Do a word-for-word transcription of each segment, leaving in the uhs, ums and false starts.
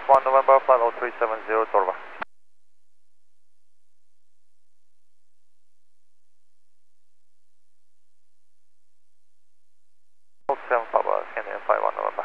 one November, flight oh three seven zero, Torva. oh seven Papa, Canadian five one November.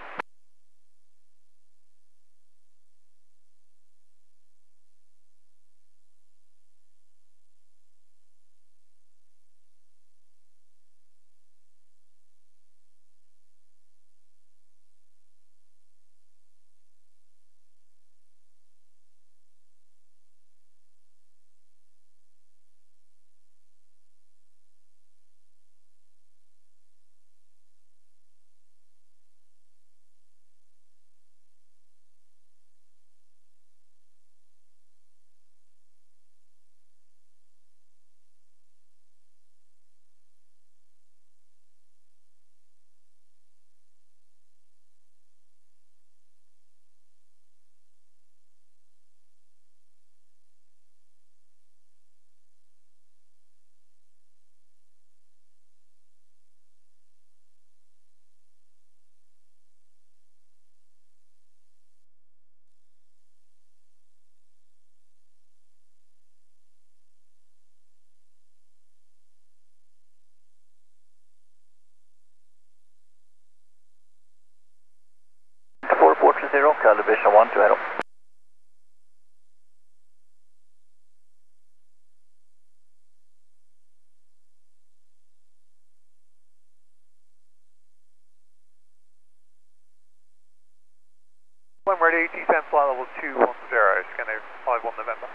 four four three zero, calibration one two zero. I'm ready, T ten flight level two one zero, scanner five one November.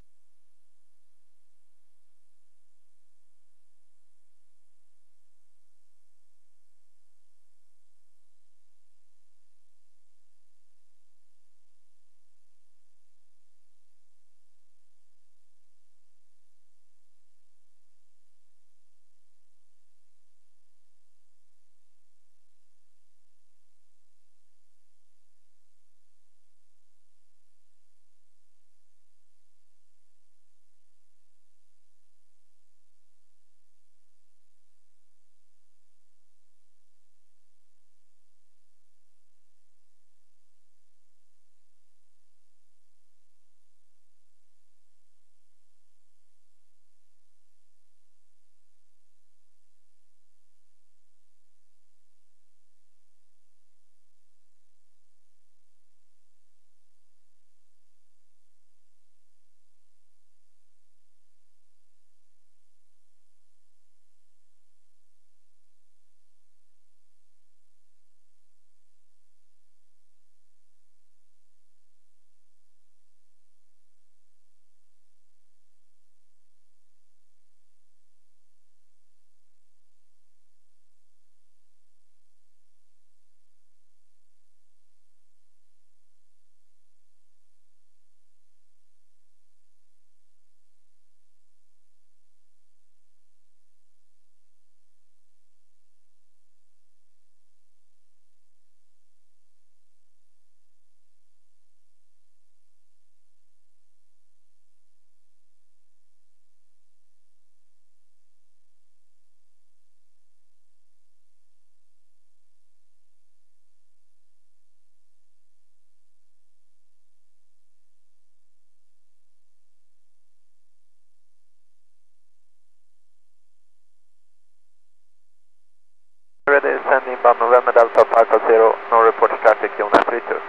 Ready, sending inbound November Delta five five zero, no report traffic, Jonas three two.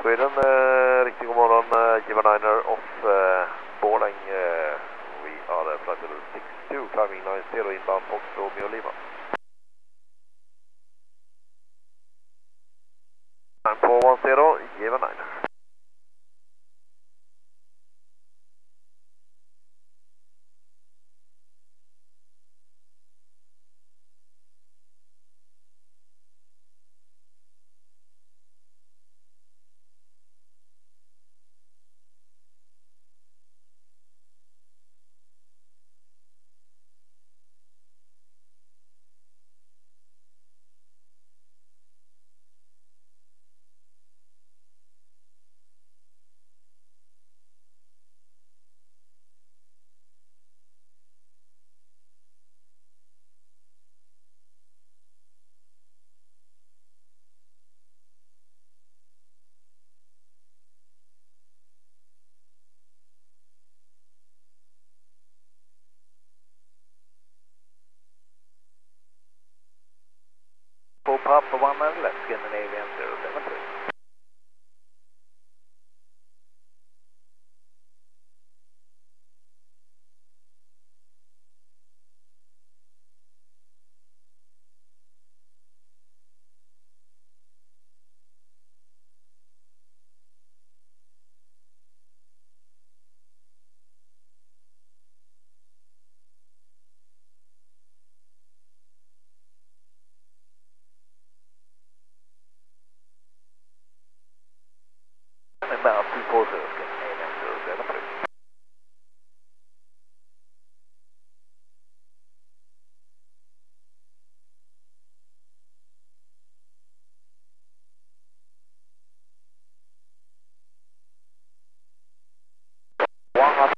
Sweden, uh, riktigt god morgon, uh, Giver Niner off uh, Borlänge. Uh, we are uh, flight level six two, climbing nine zero inbound Fox Romeo Lima. nine four one zero, Giver Niner. Papa one and left, Scandinavian zero seven three. Inbound two four zero, Scandinavian zero seven three. One up.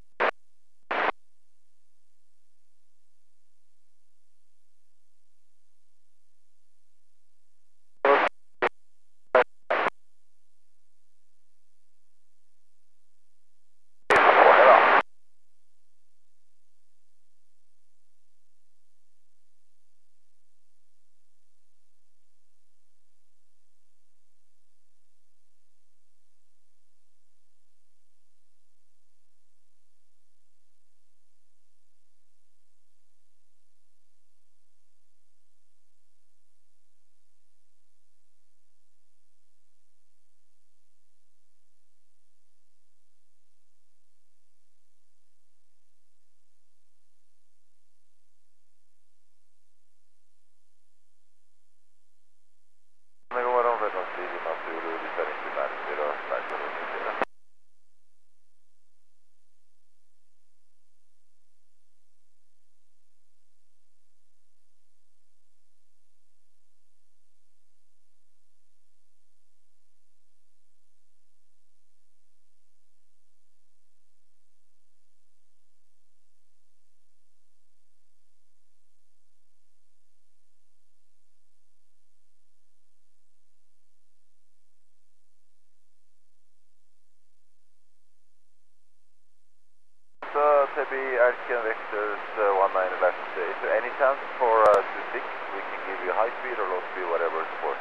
So, Tebi, Erken Vectors, uh, one nine left. Uh, is there any chance for uh, two six? We can give you high speed or low speed, whatever is for.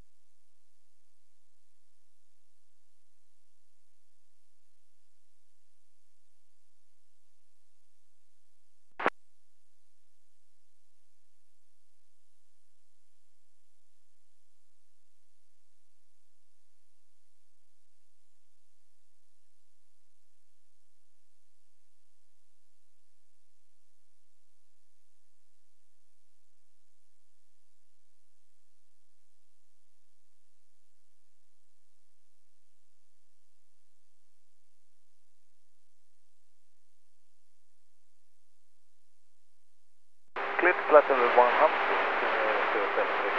Clear to flight level one hundred, Scandinavian zero seven three.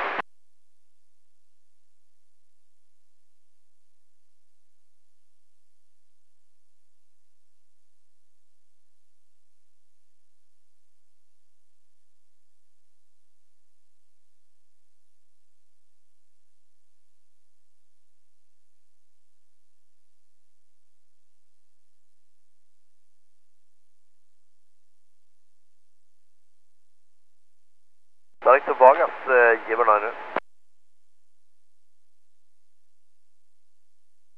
Director Vargas, uh, Giver Niner.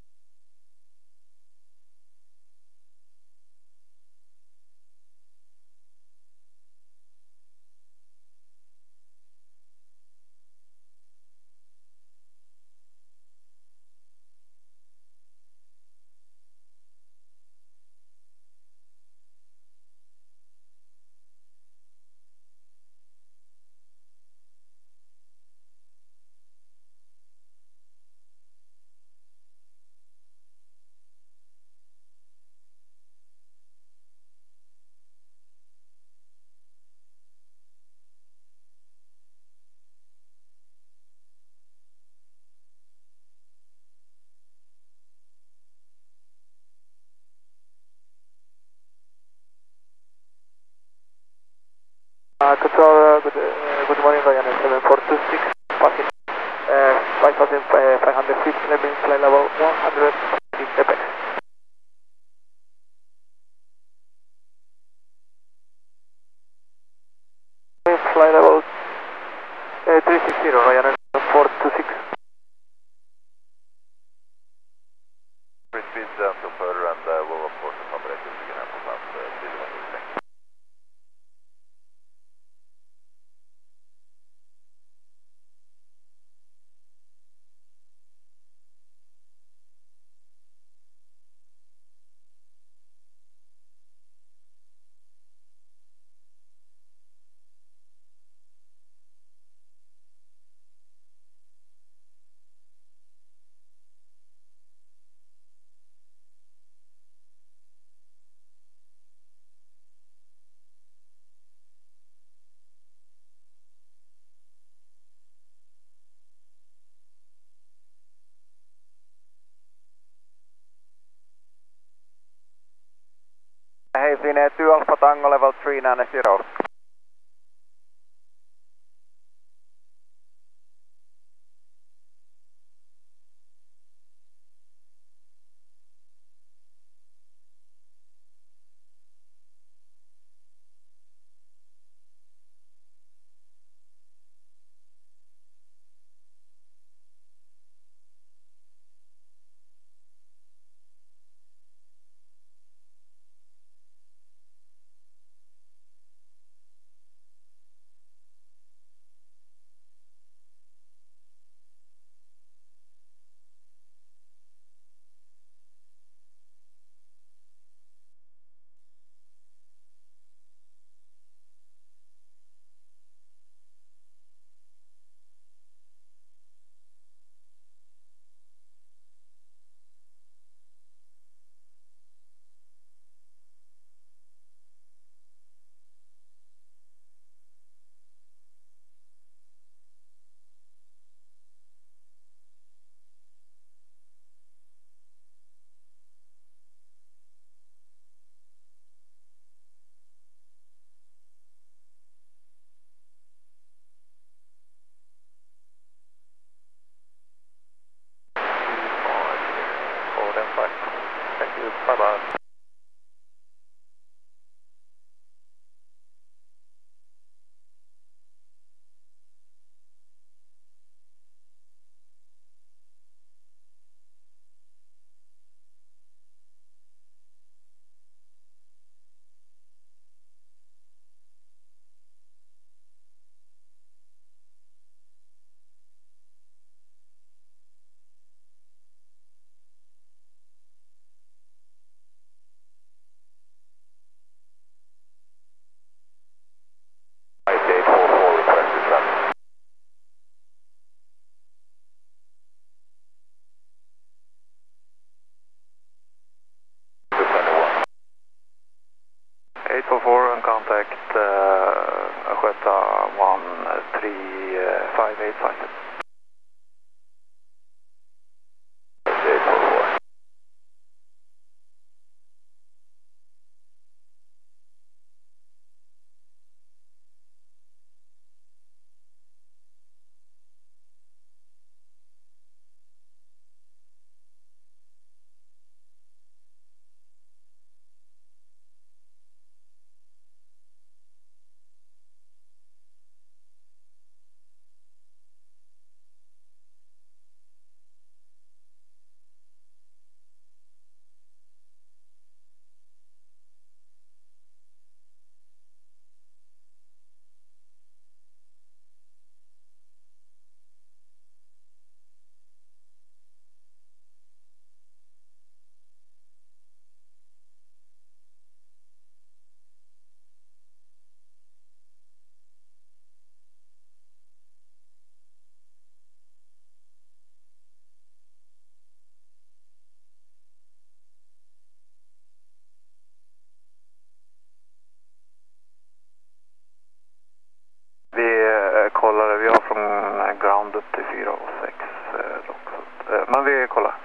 morning, Ryanair seven four two six, passing uh, five thousand five hundred fifty, level flight level one hundred in Apex. Flight level uh, three sixty, Ryanair seven four two six. Free speed until further, and uh, we'll of course accommodate if we can have about uh, three kilometers. Hey, Finnair two Alpha Tango level three nine zero. Thank you, bye bye. eight four four request is done. eight four four on contact uh, Östgöta one three five eight five. eight four four. Vi eh, kollar, vi har från ground upp till fyra och sex eh, dock, så, eh, men vi kollar.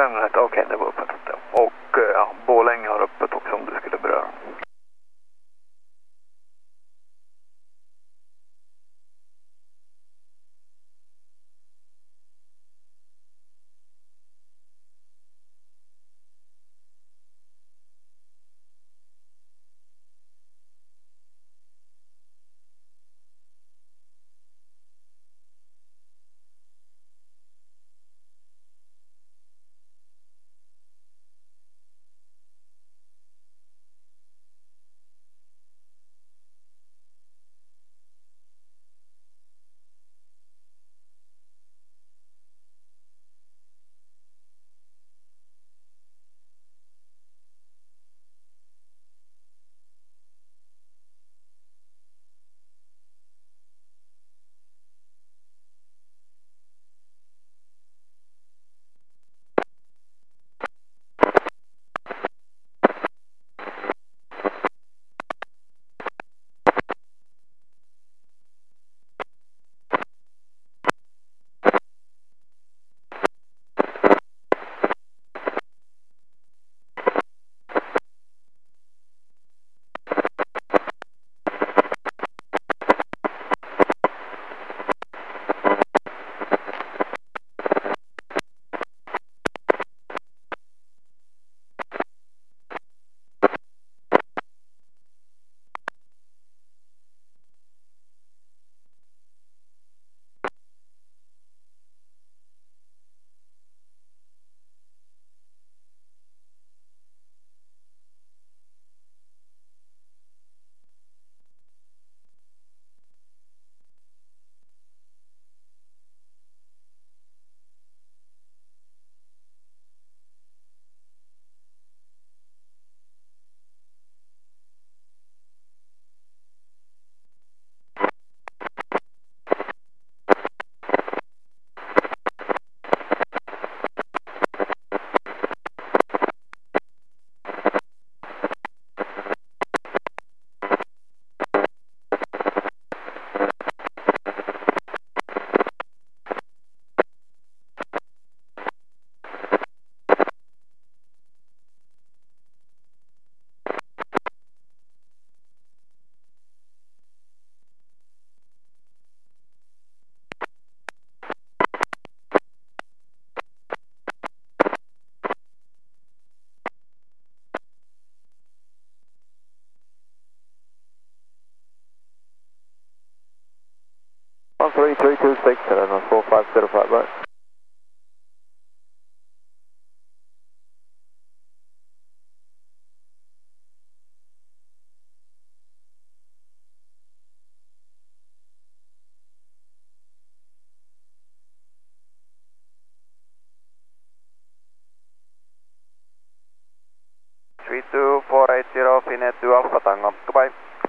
fem rätt, okej okay, det var öppet. Och ja, Borlänge har öppet också om du skulle beröra. one three three two six, and then four five zero five, right? three two four eight zero, Finet two Alpha Tango, goodbye.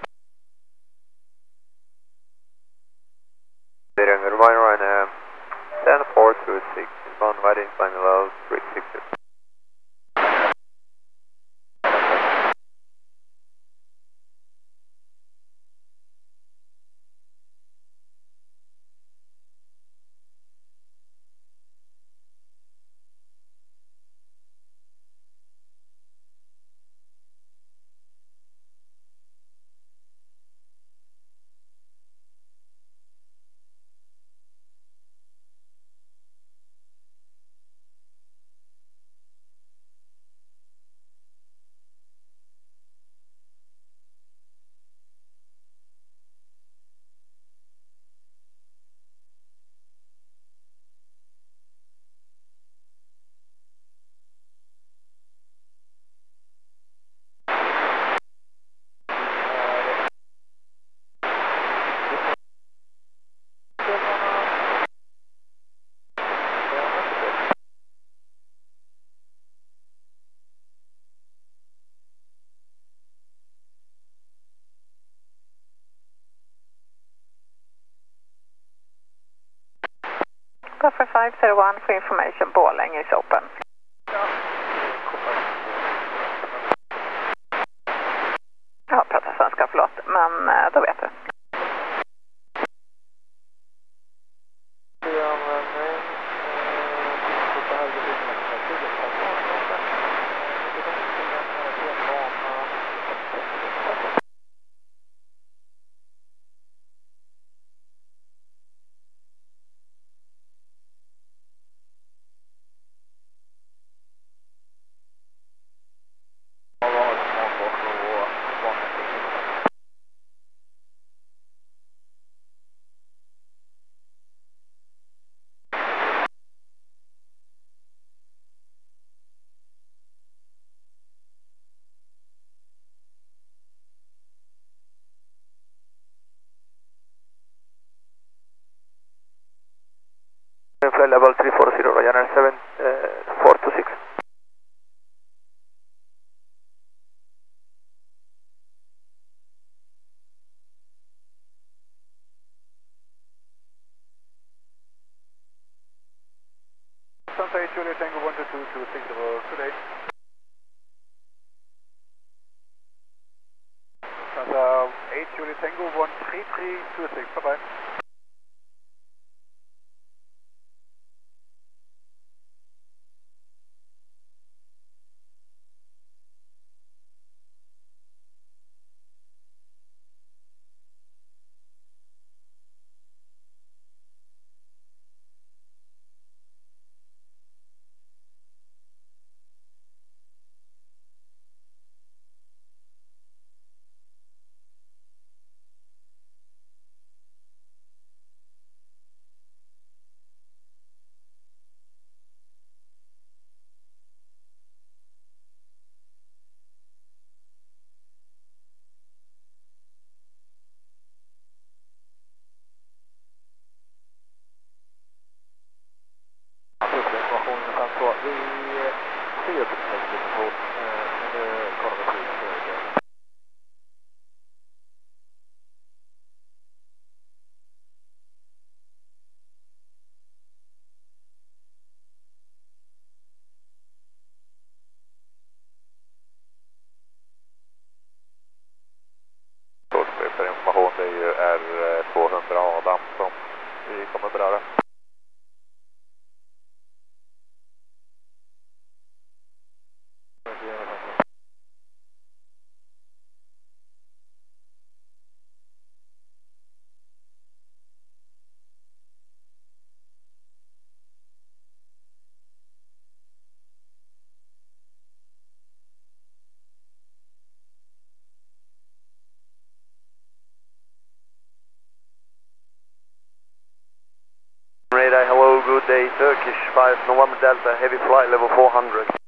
Reminder right now, ten four two six, inbound heading flying level three six zero. Gopher five zero one for information, Borlänge is open. Ja, pratar svenska, förlåt, men eh, då vet du. Ja, men nej. Flight level three forty, Ryanair seven four two six. Santa eight Juliet Tango one two two two six zero today. Santa eight Juliet Tango one three three two six, bye bye. För information, det är ju R tvåhundra Adam som vi kommer beröra. Radar, hello, good day, Turkish five November Delta, heavy flight level four hundred.